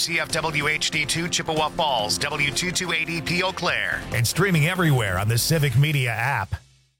KCFW HD2 Chippewa Falls, W228EP Eau Claire. And streaming everywhere on the Civic Media app.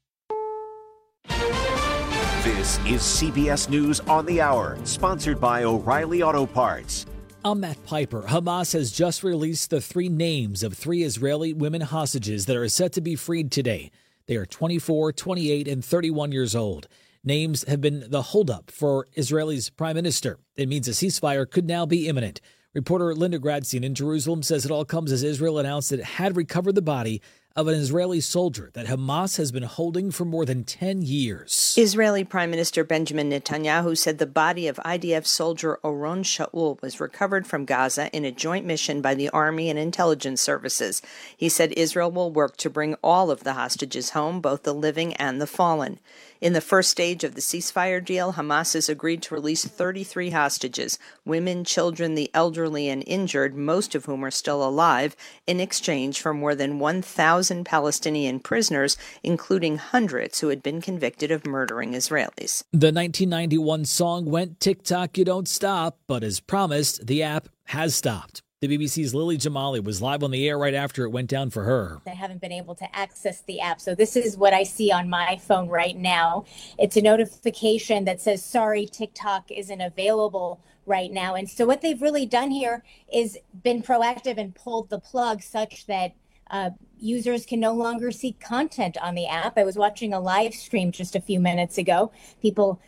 This is CBS News on the Hour, sponsored by O'Reilly Auto Parts. I'm Matt Piper. Hamas has just released the 3 names of 3 Israeli women hostages that are set to be freed today. They are 24, 28, and 31 years old. Names have been the holdup for Israel's prime minister. It means a ceasefire could now be imminent. Reporter Linda Gradstein in Jerusalem says it all comes as Israel announced it had recovered the body of an Israeli soldier that Hamas has been holding for more than 10 years. Israeli Prime Minister Benjamin Netanyahu said the body of IDF soldier Oron Shaul was recovered from Gaza in a joint mission by the Army and intelligence services. He said Israel will work to bring all of the hostages home, both the living and the fallen. In the first stage of the ceasefire deal, Hamas has agreed to release 33 hostages, women, children, the elderly, and injured, most of whom are still alive, in exchange for more than 1,000 Palestinian prisoners, including hundreds who had been convicted of murdering Israelis. The 1991 song went TikTok, You Don't Stop, but as promised, the app has stopped. The BBC's Lily Jamali was live on the air right after it went down for her. I haven't been able to access the app, so this is what I see on my phone right now. It's a notification that says, sorry, TikTok isn't available right now. And so what they've really done here is been proactive and pulled the plug such that users can no longer see content on the app. I was watching a live stream just a few minutes ago. People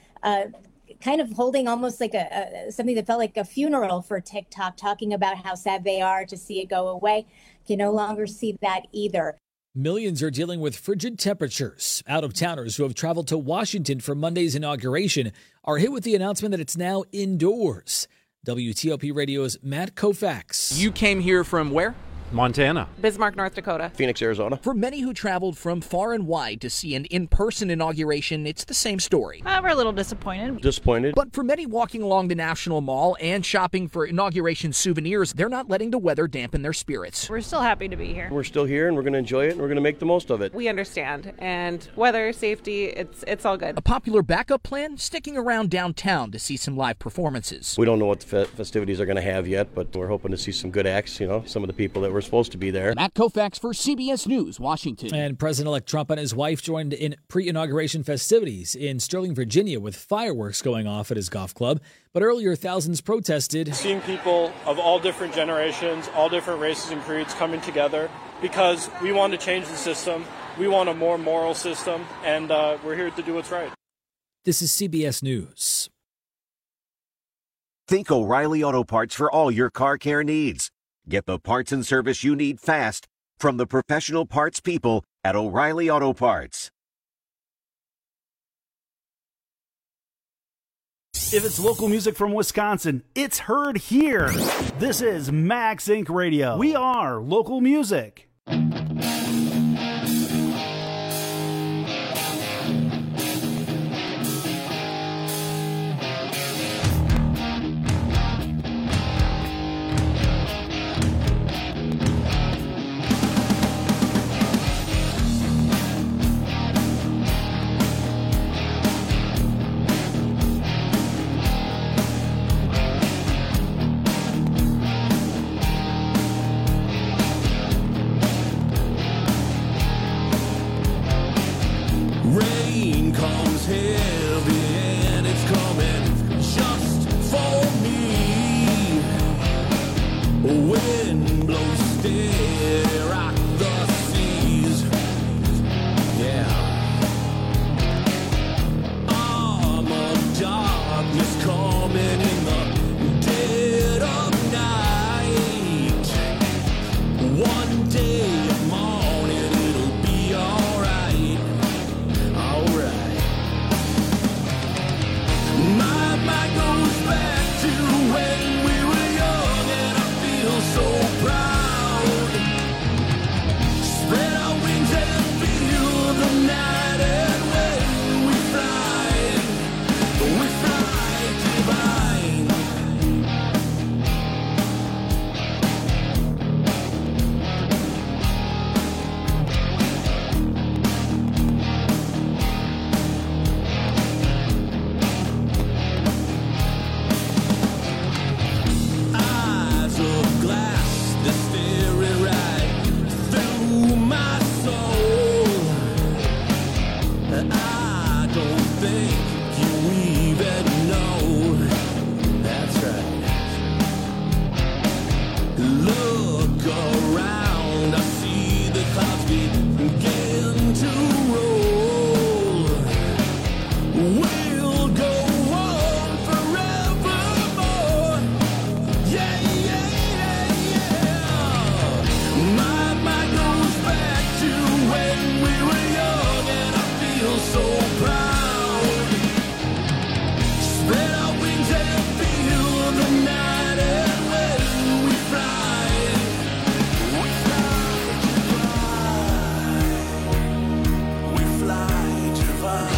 kind of holding almost like something that felt like a funeral for TikTok, talking about how sad they are to see it go away. Can no longer see that either. Millions are dealing with frigid temperatures. Out-of-towners who have traveled to Washington for Monday's inauguration are hit with the announcement that it's now indoors. WTOP Radio's Matt Koufax. You came here from where? Montana. Bismarck, North Dakota. Phoenix, Arizona. For many who traveled from far and wide to see an in-person inauguration, it's the same story. We're a little disappointed. Disappointed. But for many walking along the National Mall and shopping for inauguration souvenirs, they're not letting the weather dampen their spirits. We're still happy to be here. We're still here, and we're going to enjoy it, and we're going to make the most of it. We understand. And weather, safety, it's all good. A popular backup plan? Sticking around downtown to see some live performances. We don't know what the festivities are going to have yet, but we're hoping to see some good acts, some of the people that were supposed to be there. Matt Koufax for CBS News, Washington. And President-elect Trump and his wife joined in pre-inauguration festivities in Sterling, Virginia, with fireworks going off at his golf club. But earlier, thousands protested. Seeing people of all different generations, all different races and creeds coming together because we want to change the system. We want a more moral system, and we're here to do what's right. This is CBS News. Think O'Reilly Auto Parts for all your car care needs. Get the parts and service you need fast from the professional parts people at O'Reilly Auto Parts. If it's local music from Wisconsin, it's heard here. This is Max Inc. Radio. We are local music. Rain comes heavy and it's coming just for me. Wind blows steady, rock the seas. Yeah. Arm of darkness coming in the dead of night. One day of morning it'll be alright. Alright. My mind goes back to when we were young and I feel so proud. Look around, I see the clouds begin to roll. We'll go on forevermore. Yeah, yeah, yeah, yeah. My mind goes back to when we were young, and I feel so proud. Spread our wings and feel the night, and when we fly, we fly divine.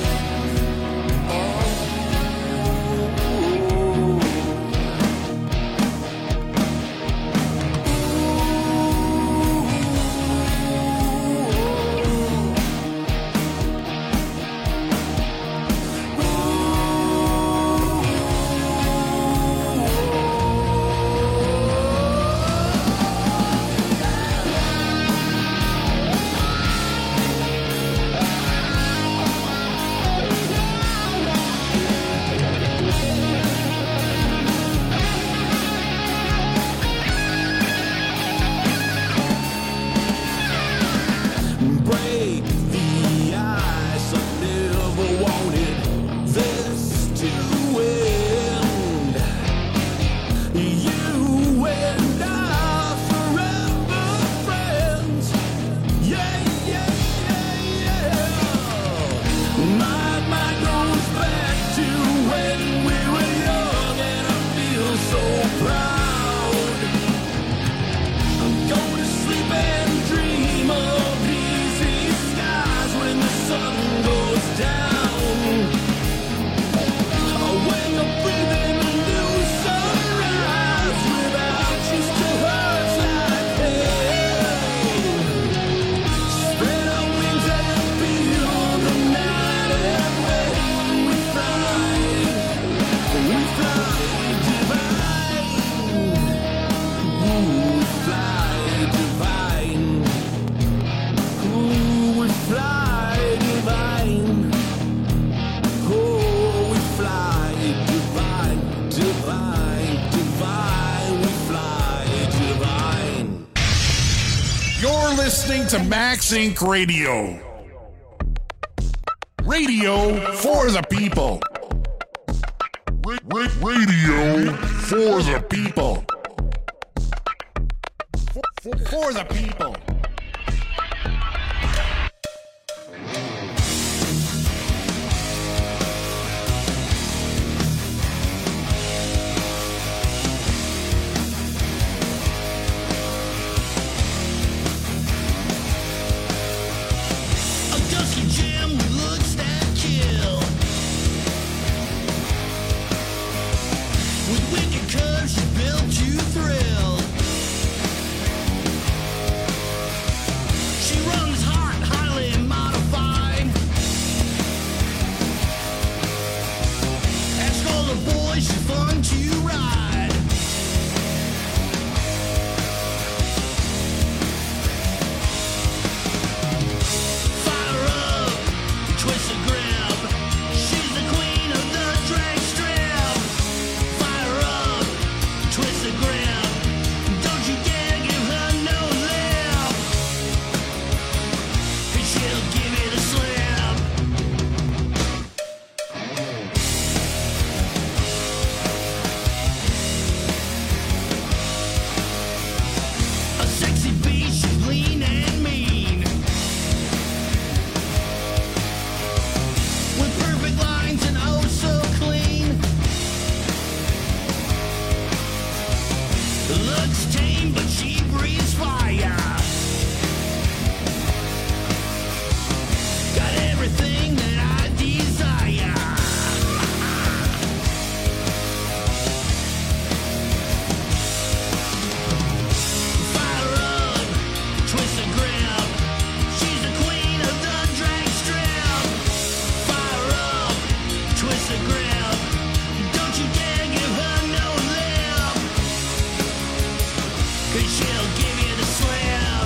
Break the ice, I never wanted this to end. You and I forever friends. Yeah, yeah, yeah, yeah. My mind goes back to when we were young, and I feel so proud. I'm going to sleep and dream of easy skies when the sun goes down. When I'm breathing a new sunrise, without you still hurts like pain. Spread our wings and feel the night, and when we fly divine. Ooh, we fly divine. Ooh, we fly divine. Oh, we fly divine, divine, divine. We fly divine. You're listening to Max Inc. Radio. Radio for the people. Radio for the people. For the people. A dusty gem with looks that kill. With wicked curves she's built to thrill. She runs hot, highly modified. Ask all the boys, she's fun to ride. Fire up, twist the grip. She's the queen of the drag strip. Fire up, twist the grip. Don't you dare give her no lip, 'cause she'll give you the slip. A sexy beast, she's lean and mean, with perfect lines and oh so clean. Looks tame, but she breathes fire. Got everything that I desire. Fire up, twist the grip. She's the queen of the drag strip. Fire up, twist the grip. Don't you dare give her no lip, 'cause she'll give you the slip.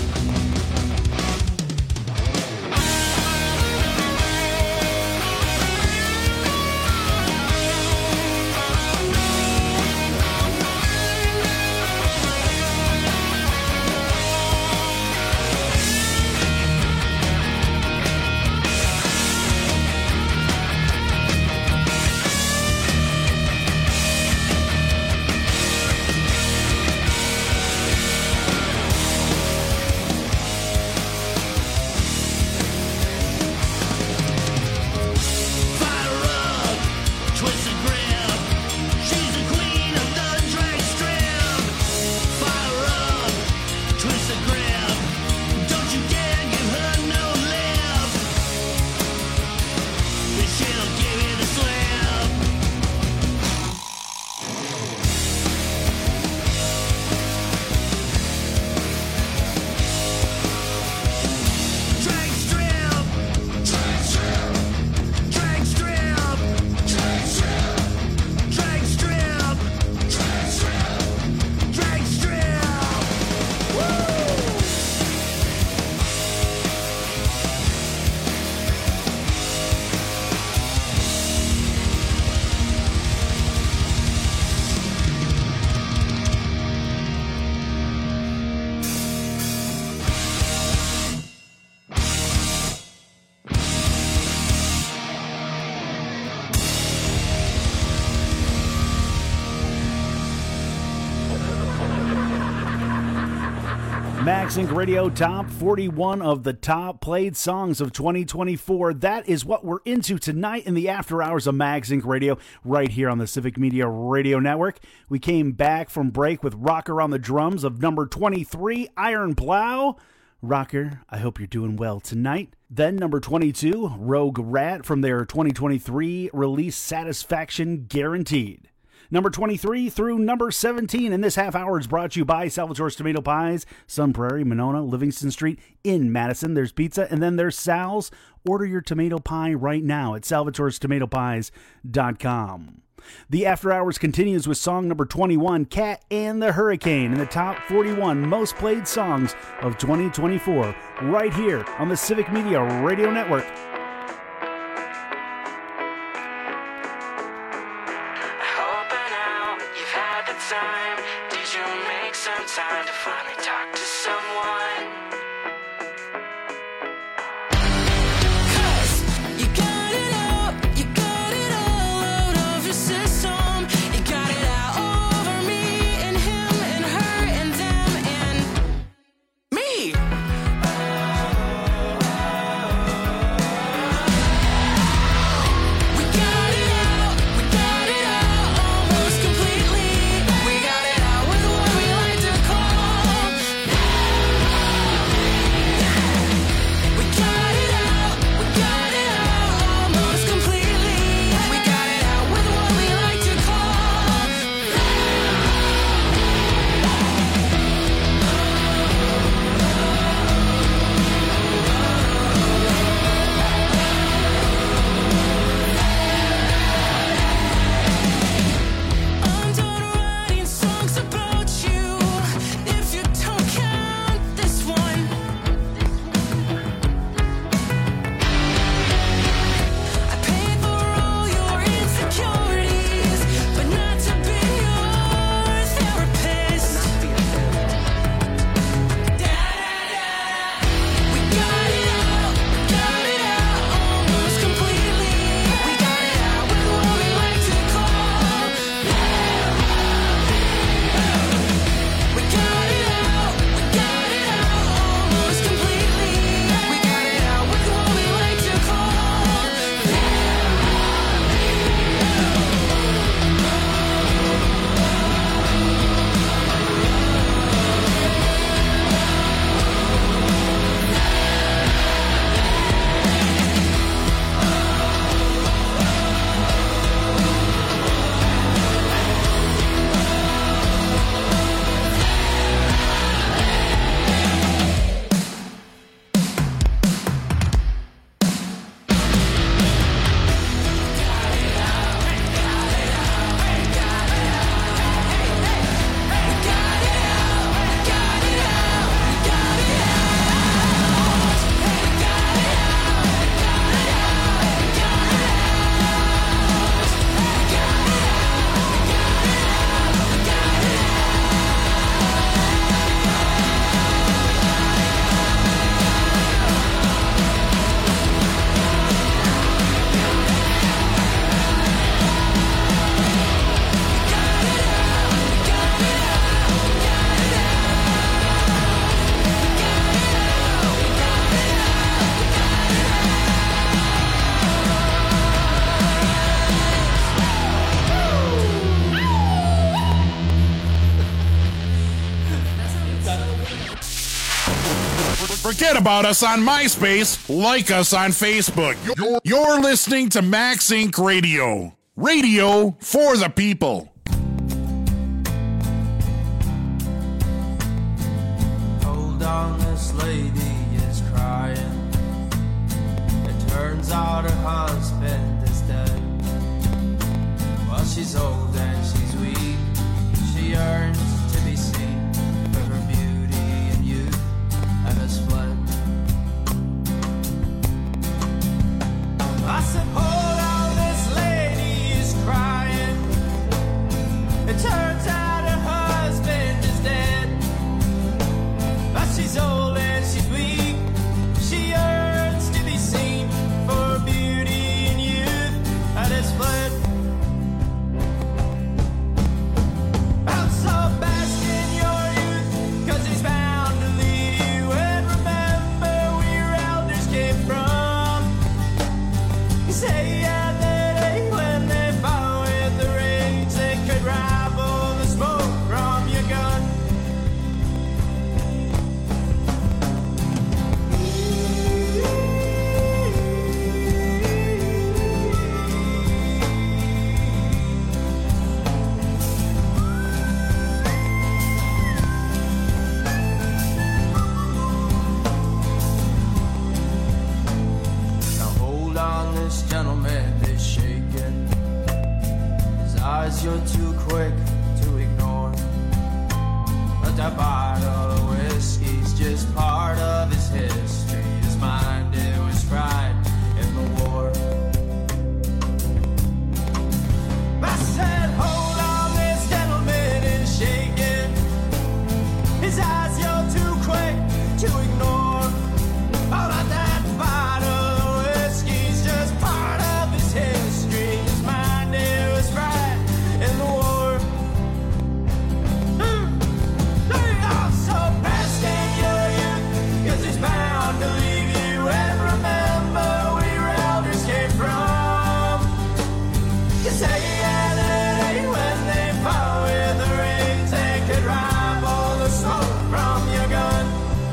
Max Inc. Radio Top 41 of the top played songs of 2024. That is what we're into tonight in the after hours of Max Inc. Radio right here on the Civic Media Radio Network. We came back from break with Rocker on the drums of number 23, Iron Plow. Rocker, I hope you're doing well tonight. Then number 22, Rogue Rat from their 2023 release Satisfaction Guaranteed. Number 23 through number 17 in this half hour is brought to you by Salvatore's Tomato Pies, Sun Prairie, Monona, Livingston Street in Madison. There's pizza, and then there's Sal's. Order your tomato pie right now at salvatorestomatopies.com. The After Hours continues with song number 21, Cat and the Hurricane, in the top 41 most played songs of 2024, right here on the Civic Media Radio Network. Time to finally talk to someone. 'Cause you got it all out of your system. You got it out over me and him and her and them and me. We got it out almost completely. We got it out with what we like to call. We got it out almost completely. We got it out with what we like to call. I'm done writing songs about you. If you don't count this one, I paid for all your insecurities, but not to be your therapist. We got it out almost completely. We got it out with what we like to call. We got it out almost completely. We got it out with what we like to call. Forget about us on MySpace. Like us on Facebook. You're listening to Max Inc. Radio. Radio for the people. Hold on, this lady is crying. It turns out her husband is dead. Well, she's old and she's weak. She yearns to be seen for her beauty and youth and has fled. I said, hold on, this lady is crying. It turns out her husband is dead. But she's old and she's weak. She yearns to be seen for her beauty and youth and has fled. I'm so That bottle of whiskey's just part of his history. His mind, it was fried in the war. I said, hold on, this gentleman is shaking. His eyes, you're too quick to ignore. Oh, but that bottle of whiskey's just part of his history. His mind, it was fried in the war. So best in your youth, 'cause it's bound to leave you. And remember where your elders came from. You say yeah, that ain't when they fought with the rings. They could rival the smoke from your gun.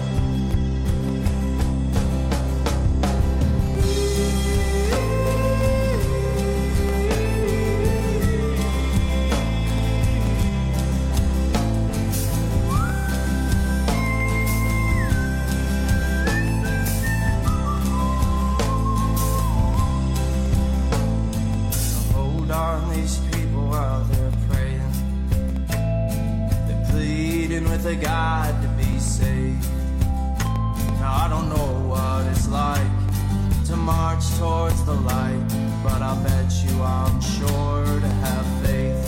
Hold on, these people while they're praying. They're pleading with a God to be saved. Now I don't know what it's like to march towards the light, but I bet you I'm sure to have faith.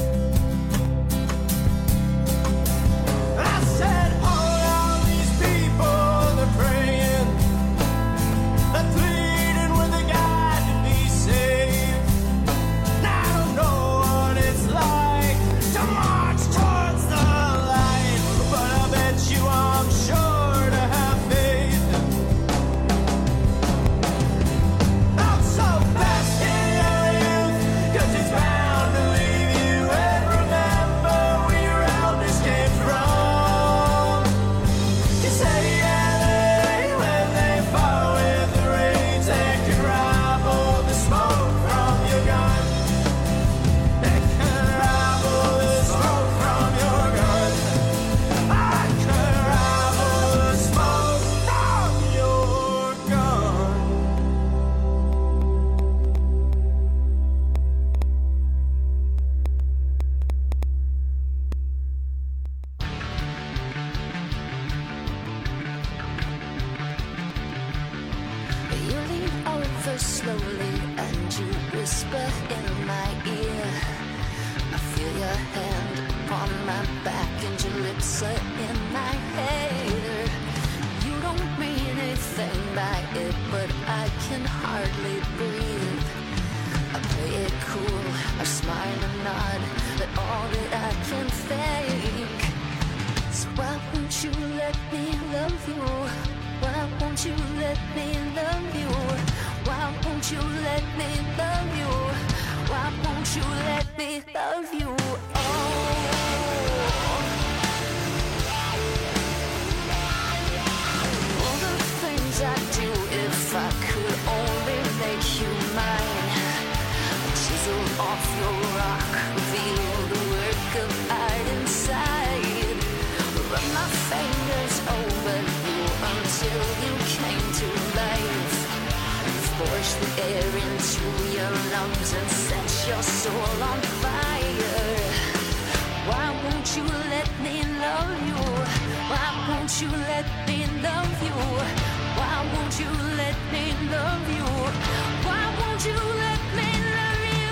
I said, hold on, these people, they're praying. They're pleading with a God to be saved. I don't know what it's like to march towards the light, but I bet you I'm sure to have faith. I'm so best in your youth, 'cause it's bound to leave you. And remember where your elders came from. You say yeah, that ain't when they fought with the rains. They could rival the smoke from your gun. They could rival the smoke from your gun. I could rival the smoke from your gun. You lean over slowly and you whisper in my ear. I feel your hand upon my back and your lips are in my hair. You don't mean anything by it, but I can hardly breathe. I play it cool, I smile and nod, but all that I can think. So why won't you let me love you? Why won't you let me love you? Why won't you let me love you? Why won't you let me love you? All the things I do if I could only make you mine. Chisel off your rock, reveal the work of art inside. Run my fingers over you until you came to life. Force the air into your lungs and set your soul on fire. Why won't you let me love you? Why won't you let me love you? Why won't you let me love you? Why won't you let me love you?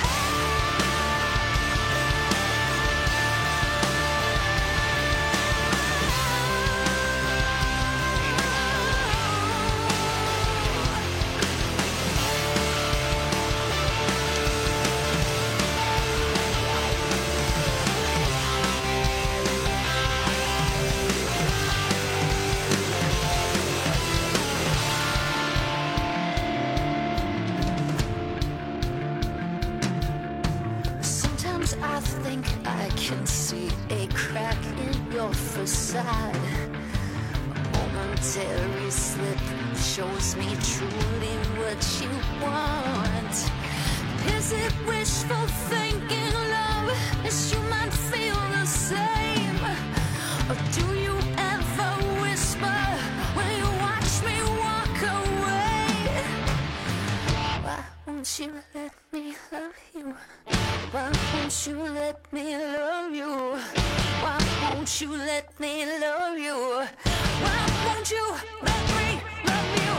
Sometimes I think I can see a crack in your facade. A momentary slip shows me truly what you want. Is it wishful thinking, love? As you might feel the same. Or do you ever whisper when you watch me walk away? Why won't you let me love you? Why won't you let me love you? Why won't won't you let me love you? Why won't you let me love you?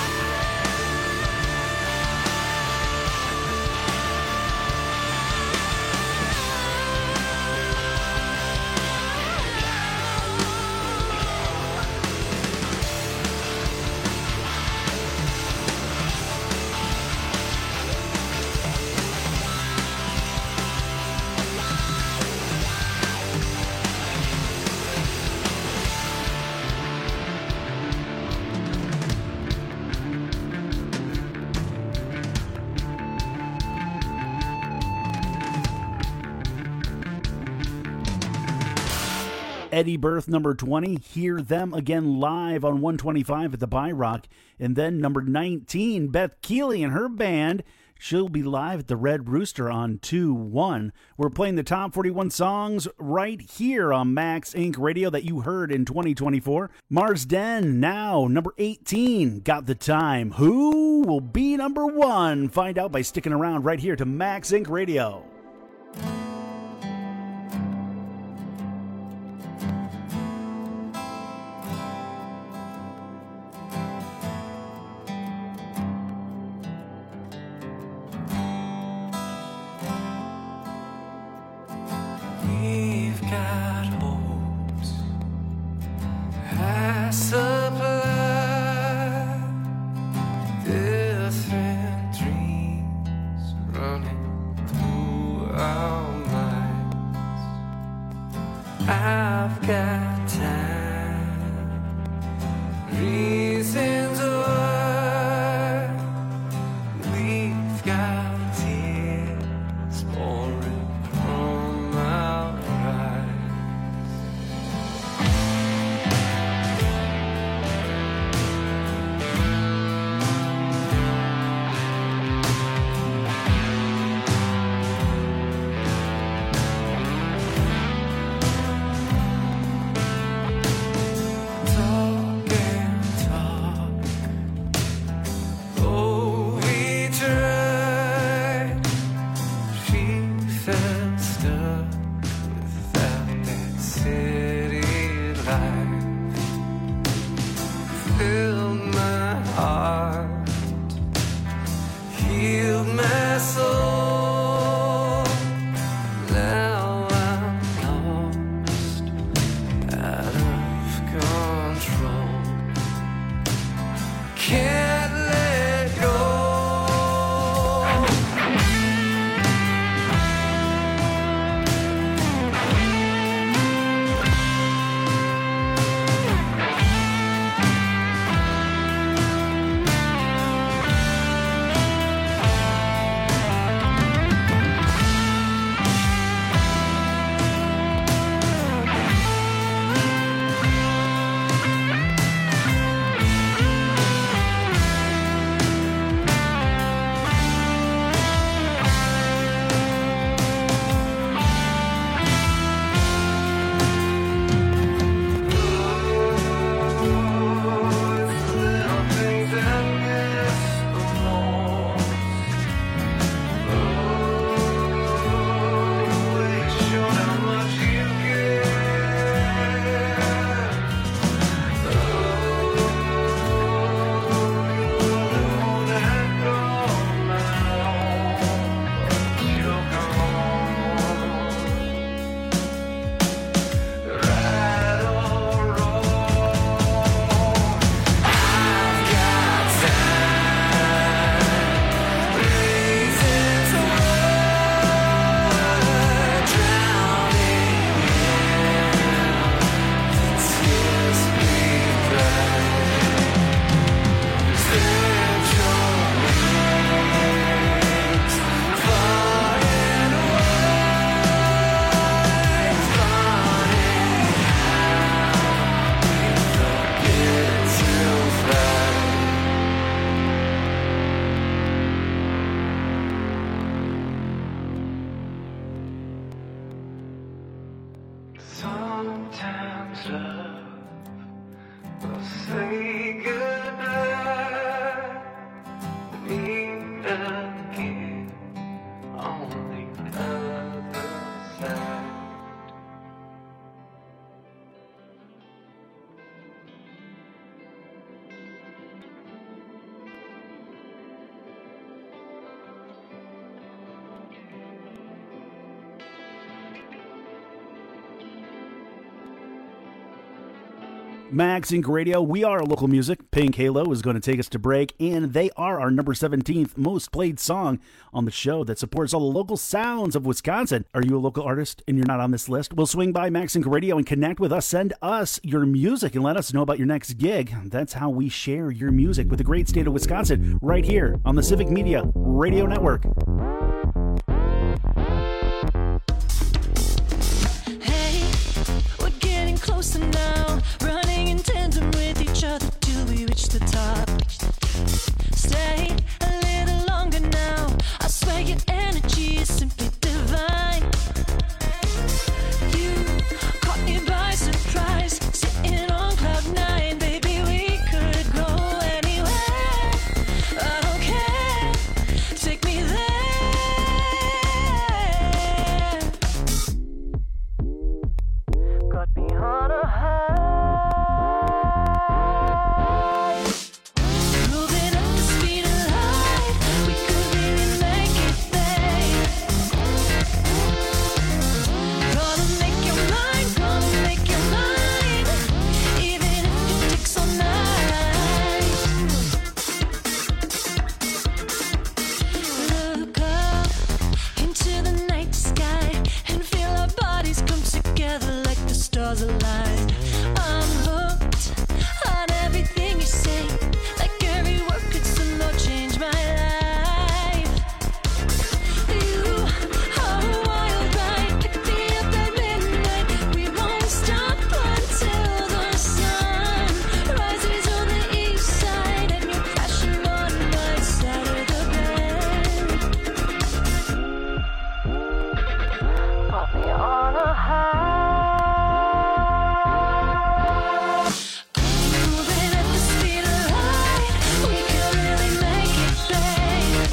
Eddie Birth, number 20, Hear Them Again live on 125 at the Byrock. And then number 19, Beth Keeley and her band. She'll be live at the Red Rooster on 2/1. We're playing the top 41 songs right here on Max Inc. Radio that you heard in 2024. Mars Den, now number 18, Got the Time. Who will be number 1? Find out by sticking around right here to Max Inc. Radio. We've got hopes, I supply different dreams running through our minds. I've got time, reasons why we've got tears pouring from our eyes. Talk and talk, oh we tried. She felt stuck without that city life. Filled my heart, healed my soul. Now I'm lost, out of control. Can't let go. Sometimes love will say goodbye, meet again on the other side. Max Inc. Radio, we are local music. Pink Halo is going to take us to break, and they are our number 17th most played song on the show that supports all the local sounds of Wisconsin. Are you a local artist and you're not on this list? We'll swing by Max Inc. Radio and connect with us. Send us your music and let us know about your next gig. That's how we share your music with the great state of Wisconsin right here on the Civic Media Radio Network. Closer now, running in tandem with each other till we reach the top. Stay a little longer now. I swear your energy is simply divine. You caught me by surprise, sitting on cloud nine. Baby, we could go anywhere. I don't care. Take me there. Got me on a high. Moving at the speed of light, we could really make it, babe. Gonna make your mind, gonna make your mind, even if it takes all night. Look up into the night sky and feel our bodies come together like the stars align. I'm hooked on everything you say, like every word could somehow change my life. You are a wild ride, pick me up at midnight. We won't stop until the sun rises on the east side and you're crashing on my side of the bed. Put me on a high. Moving at the speed of light, we could really make it, babe.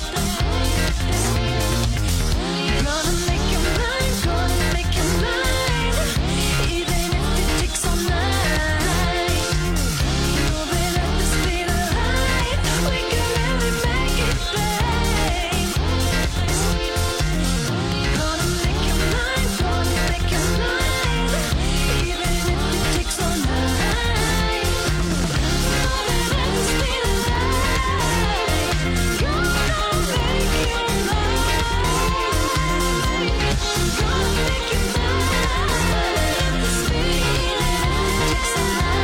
Gonna make your mind, gonna make your mind, even if it takes all night. Moving at the speed of light, we could really make it, babe. Gonna make your mind, gonna make your mind, even if it takes all night. Moving at the speed of light, gonna make your mind, gonna make your mind at the speed if it takes all night.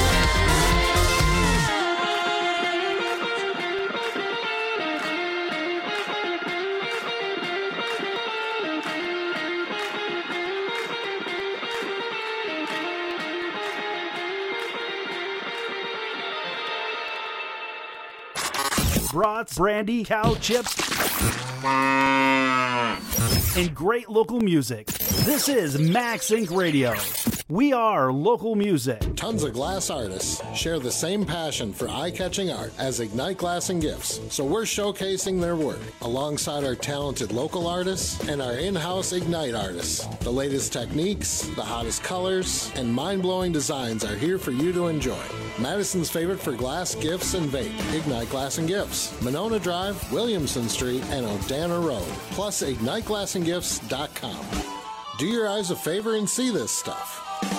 Brats, brandy, cow chips, and great local music. This is Max Inc. Radio. We are local music. Tons of glass artists share the same passion for eye-catching art as Ignite Glass and Gifts, so we're showcasing their work alongside our talented local artists and our in-house Ignite artists. The latest techniques, the hottest colors, and mind-blowing designs are here for you to enjoy. Madison's favorite for glass, gifts, and vape, Ignite Glass and Gifts. Monona Drive, Williamson Street, and Odana Road. Plus, IgniteGlassandGifts.com. Do your eyes a favor and see this stuff.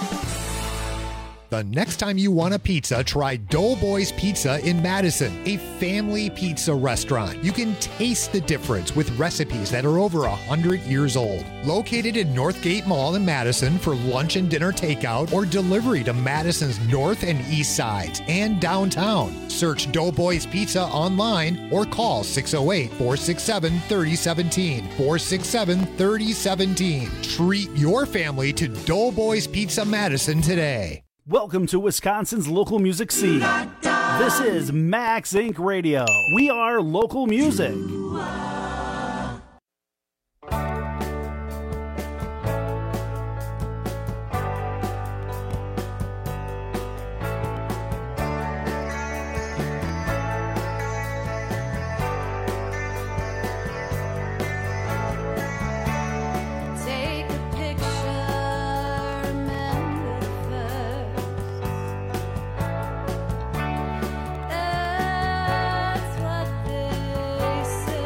The next time you want a pizza, try Doughboys Pizza in Madison, a family pizza restaurant. You can taste the difference with recipes that are over 100 years old. Located in Northgate Mall in Madison for lunch and dinner takeout or delivery to Madison's north and east sides and downtown. Search Doughboys Pizza online or call 608-467-3017. 467-3017. Treat your family to Doughboys Pizza Madison today. Welcome to Wisconsin's local music scene. This is Max Inc. Radio. We are local music. Take a picture, remember the first. That's what they say.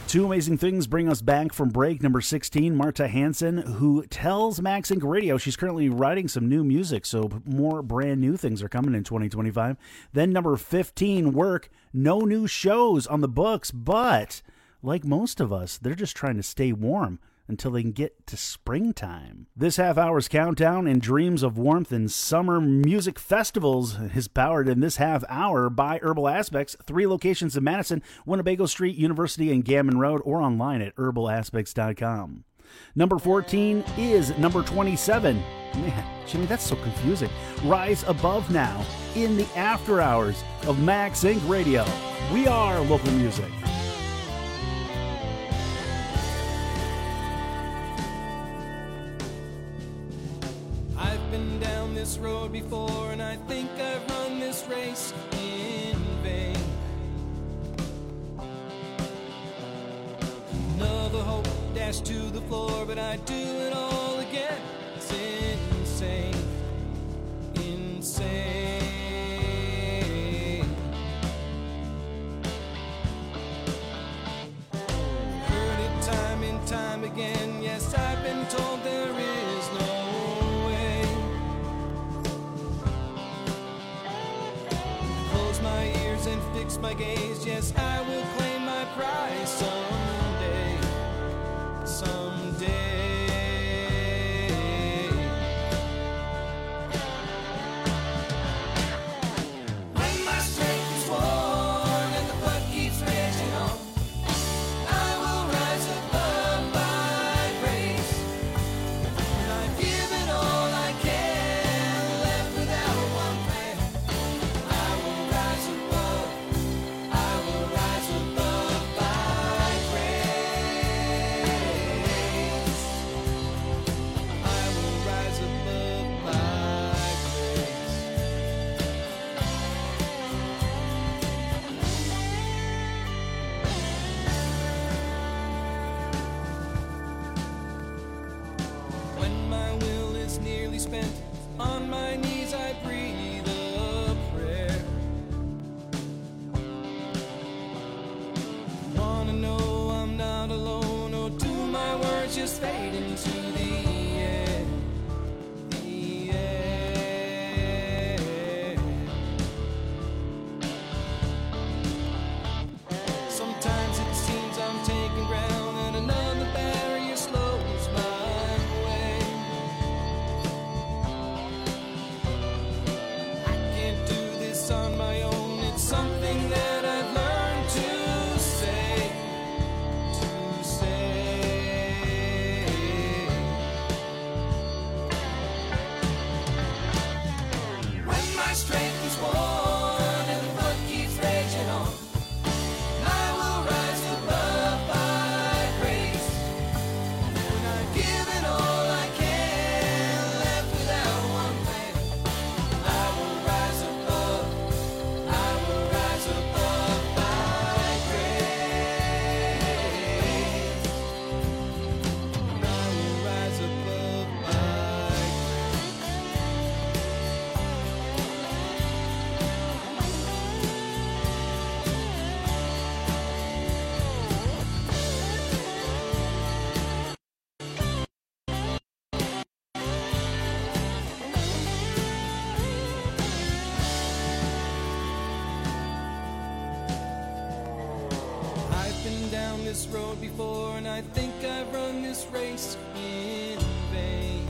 Two Amazing Things bring us back from break. Number 16, Marta Hansen, who tells Max Inc. Radio she's currently writing some new music, so more brand new things are coming in 2025. Then number 15, Work, no new shows on the books, but like most of us, they're just trying to stay warm until they can get to springtime. This half hour's countdown and dreams of warmth and summer music festivals is powered in this half hour by Herbal Aspects, 3 locations in Madison, Winnebago Street, University, and Gammon Road, or online at herbalaspects.com. Number 14 is number 27. Man, Jimmy, that's so confusing. Rise Above Now in the after hours of Max Inc. Radio. We are local music. I've been down this road before, and I think I've run this race in vain. Another hope dashed to the floor, but I do it all again. It's insane, insane. Heard it time and time again. Yes, I've been told there is no way. Close my ears and fix my gaze. Yes, I will claim my prize someday, someday. When my strength is worn and the blood keeps raging on, I will rise above by grace. When I've given all I can, left without one plan, I will rise above. I will rise above by grace. I will rise above by grace. When my will is nearly spent, on my knees I breathe a prayer. Wanna know I'm not alone, or do my words just fade into the air? The air. Sometimes it seems I'm taking ground, and another barrier slows my way. I can't do this on my own. It's something that I've learned to say, to say. When my strength is worn and the blood keeps raging on, I will rise above by grace. When I've given all I can, left without one plan, I will rise above. I will rise above by grace. I will rise above by I've been down this road before, and I think I've run this race in vain.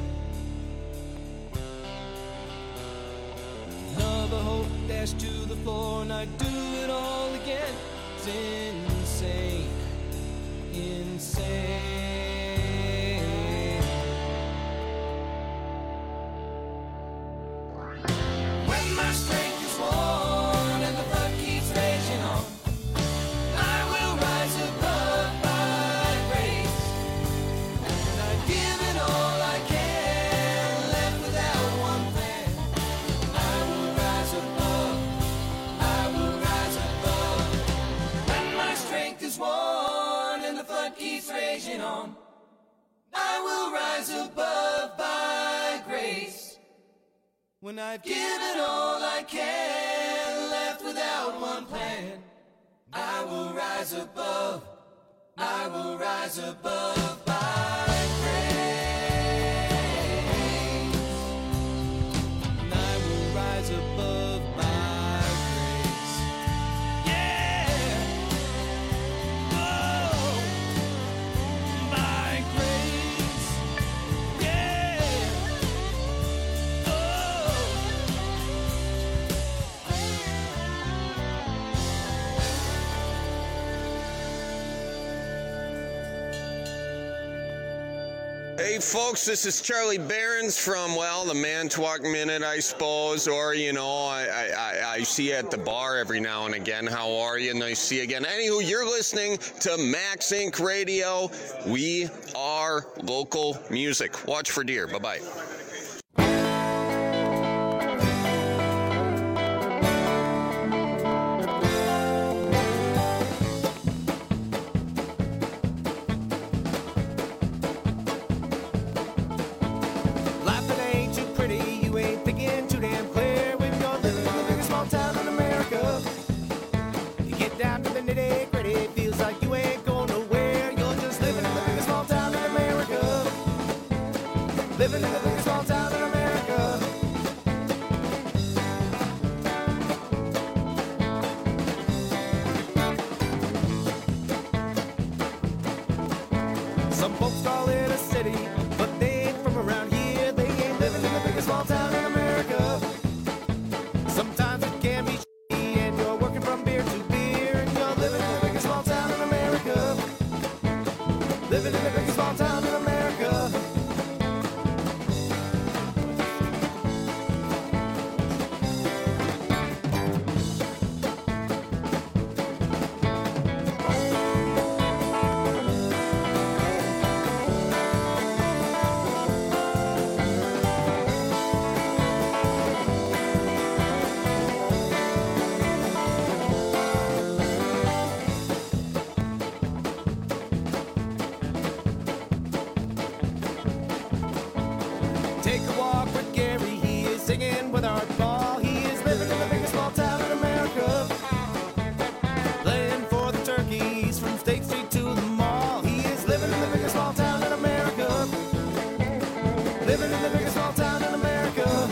Another hope dashed to the floor, and I do it all again. It's insane, insane. When my strength is worn and the blood keeps raging on, I will rise above by grace. When I've given all I can, left without one plan, I will rise above. I will rise above. When my strength is worn and the flood keeps raging on, I will rise above by grace. When I've given all I can, left without one plan, I will rise above I will rise above by grace. And I will rise above by grace. Yeah. Oh, by grace. Yeah. Hey folks, this is Charlie Behrens from, well, the Manitowoc Minute, I suppose, or, you know, I see you at the bar every now and again. How are you? Nice to see you again. Anywho, you're listening to Max Inc. Radio. We are local music. Watch for deer. Bye-bye. Life that ain't too pretty, you ain't thinking too damn clear when you're living in the biggest small town in America. You get down to the nitty gritty, feels like you ain't going nowhere. You're just living in the biggest small town in America. Living in the biggest small town in America. Some folks call it a city, but they ain't from around here. They ain't living in the biggest small town in America. Sometimes it can be shitty and you're working from beer to beer, and you're living in the biggest small town in America. Living in the biggest small town in America. Take a walk with Gary, he is singing with Art Ball. He is living in the biggest small town in America. Playing for the turkeys from State Street to the mall. He is living in the biggest small town in America. Living in the biggest small town in America.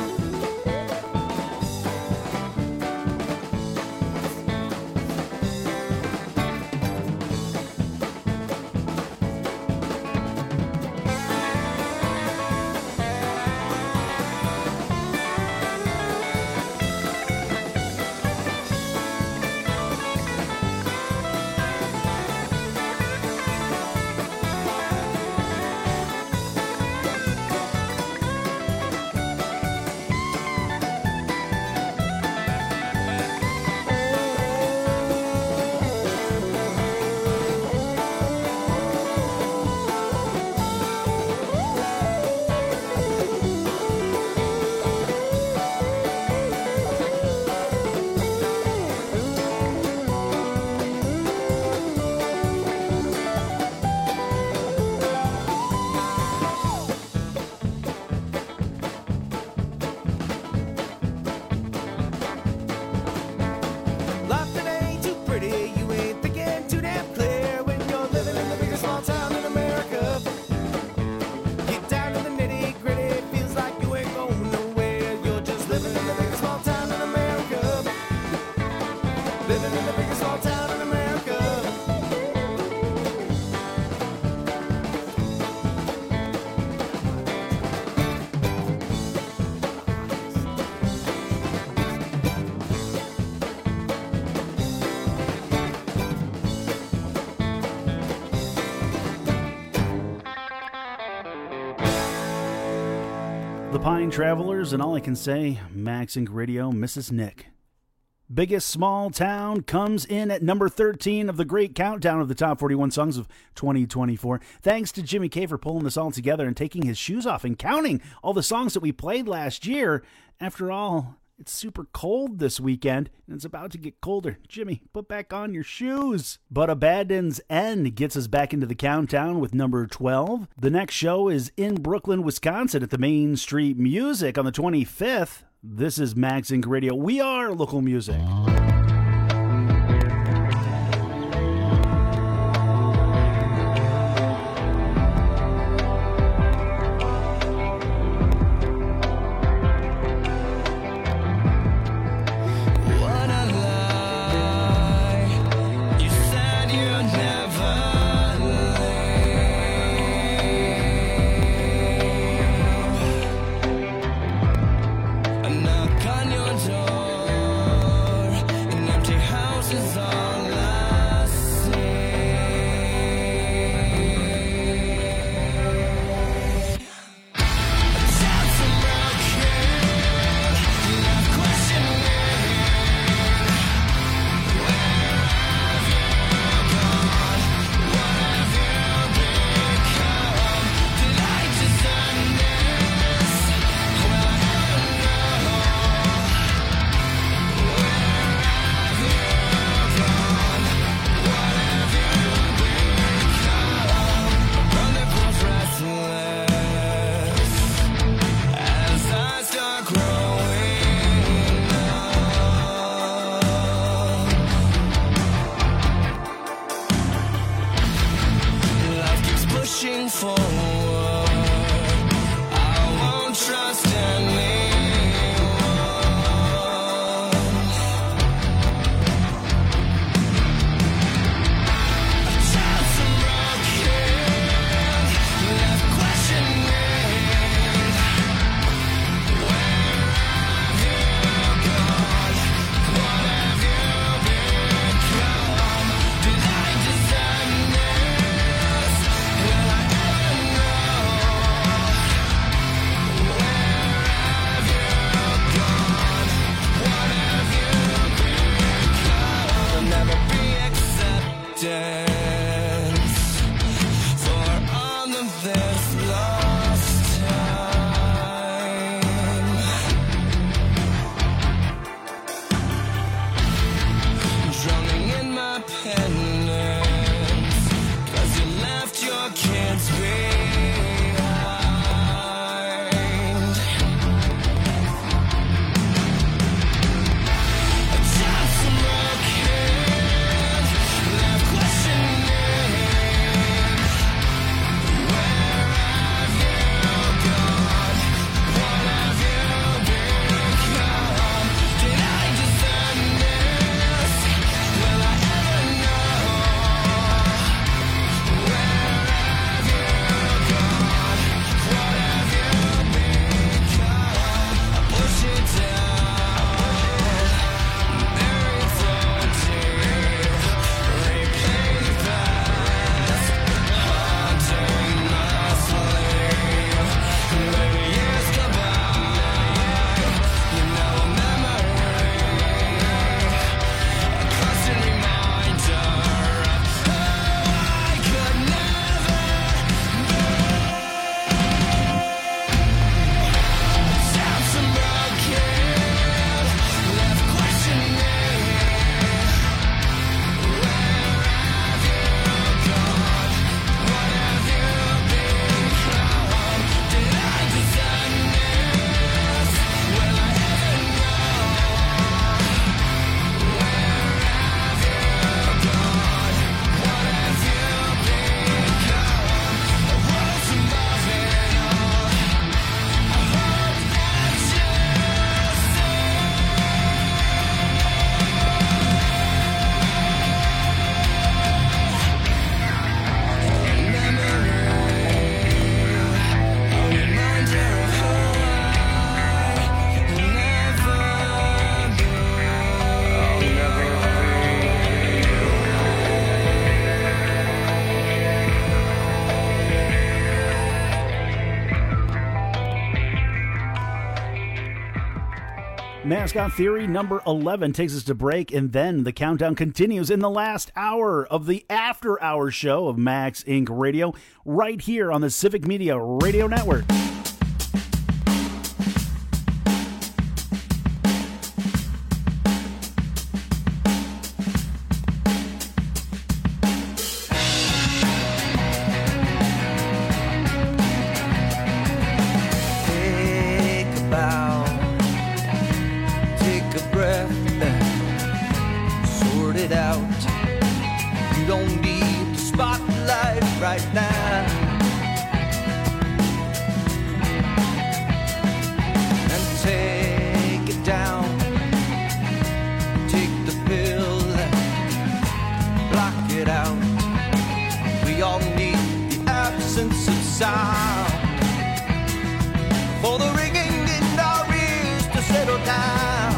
Life that ain't too pretty, you ain't thinking too damn clear when you're living in the biggest small town in America. Get down to the nitty gritty, feels like you ain't going nowhere. You're just living in the biggest small town in America. Living in the biggest small town in America. The Pine Travelers, and all I can say, Max Inc. Radio misses Nick. Biggest Small Town comes in at number 13 of the great countdown of the top 41 songs of 2024. Thanks to Jimmy K for pulling this all together and taking his shoes off and counting all the songs that we played last year. After all, it's super cold this weekend, and it's about to get colder. Jimmy, put back on your shoes. But Abandon's End gets us back into the countdown with number 12. The next show is in Brooklyn, Wisconsin at the Main Street Music on the 25th. This is Max Inc. Radio. We are local music. Mascot Theory number 11 takes us to break, and then the countdown continues in the last hour of the After Hours show of Max Inc. Radio, right here on the Civic Media Radio Network. Right now, and take it down, take the pill, block it out. We all need the absence of sound for the ringing in our ears to settle down.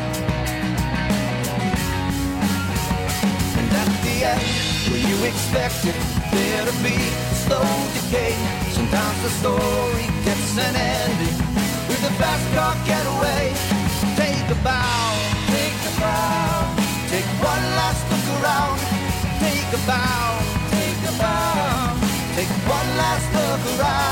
And at the end, where you expect it, there to be slow decay. Sometimes the story gets an ending with a fast car getaway. Take a bow, take a bow, take one last look around. Take a bow, take a bow, take one last look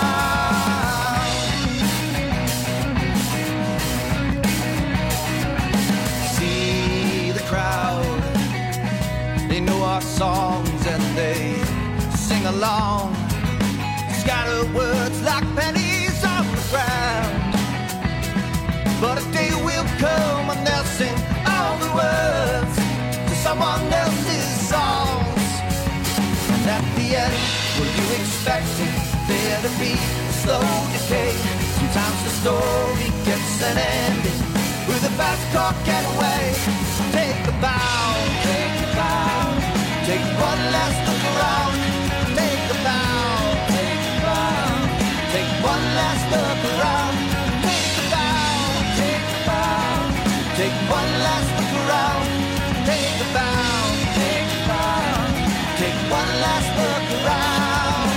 around. See the crowd, they know our songs and they sing along, scatter words like pennies on the ground. But a day will come when they'll sing all the words to someone else's songs. And at the end, were you expecting there to be a slow decay? Sometimes the story gets an ending with a fast car getaway. Take a bow, take a bow, take one last look around. Take a bow, take a bow, take one last look around. Take a bow, take a bow, take one last look around. Take a bow, take a bow, take one last look around.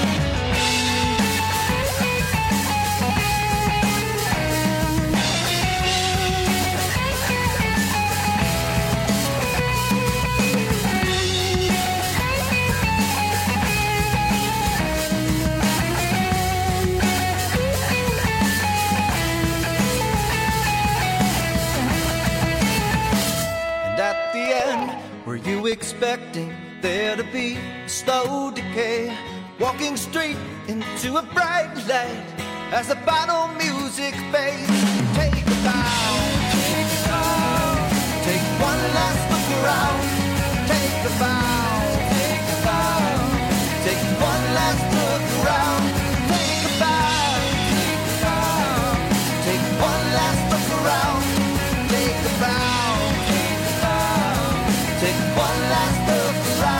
At the end, were you expecting there to be a slow decay? Walking straight into a bright light as the final music fades. Take a bow, take a bow, take one last look around. Take a bow, take a bow, take one last look around. Take a bow, take a bow, take one last look around. Take a bow. Take one last look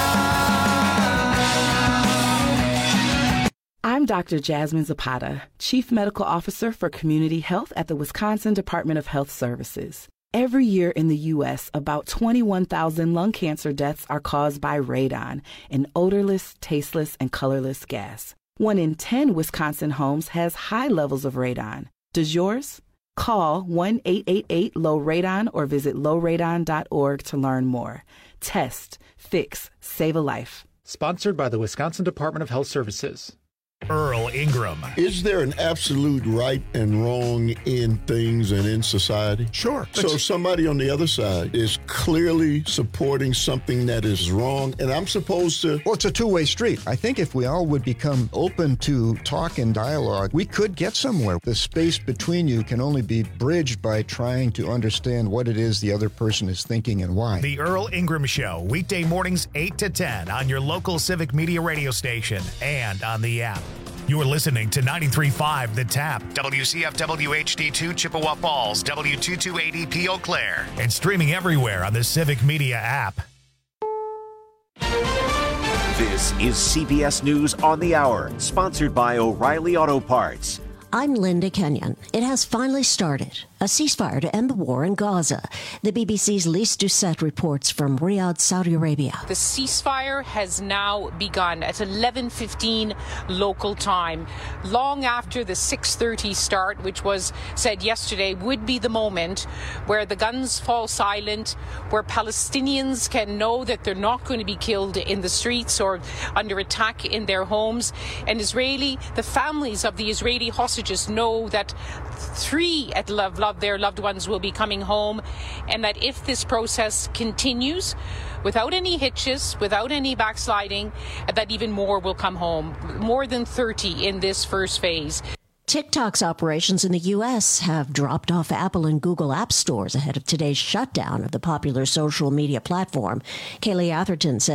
around. I'm Dr. Jasmine Zapata, Chief Medical Officer for Community Health at the Wisconsin Department of Health Services. Every year in the U.S., about 21,000 lung cancer deaths are caused by radon, an odorless, tasteless, and colorless gas. 1 in 10 Wisconsin homes has high levels of radon. Does yours? Call 1-888-LOW-RADON or visit lowradon.org to learn more. Test, fix, save a life. Sponsored by the Wisconsin Department of Health Services. Earl Ingram. Is there an absolute right and wrong in things and in society? Sure. So somebody on the other side is clearly supporting something that is wrong, and I'm supposed to... Well, it's a two-way street. I think if we all would become open to talk and dialogue, we could get somewhere. The space between you can only be bridged by trying to understand what it is the other person is thinking and why. The Earl Ingram Show, weekday mornings 8 to 10 on your local Civic Media radio station and on the app. You're listening to 93.5 The Tap, WCFW HD2 Chippewa Falls, W228EP Eau Claire, and streaming everywhere on the Civic Media app. This is CBS News on the Hour, sponsored by O'Reilly Auto Parts. I'm Linda Kenyon. It has finally started. a ceasefire to end the war in Gaza. The BBC's Lise Doucette reports from Riyadh, Saudi Arabia. The ceasefire has now begun at 11:15 local time, long after the 6:30 start, which was said yesterday would be the moment where the guns fall silent, where Palestinians can know that they're not going to be killed in the streets or under attack in their homes, and the families of the Israeli hostages know that 3 of their loved ones will be coming home, and that if this process continues without any hitches, without any backsliding, that even more will come home, more than 30 in this first phase. TikTok's operations in the U.S. have dropped off Apple and Google app stores ahead of today's shutdown of the popular social media platform. Kaylee Atherton said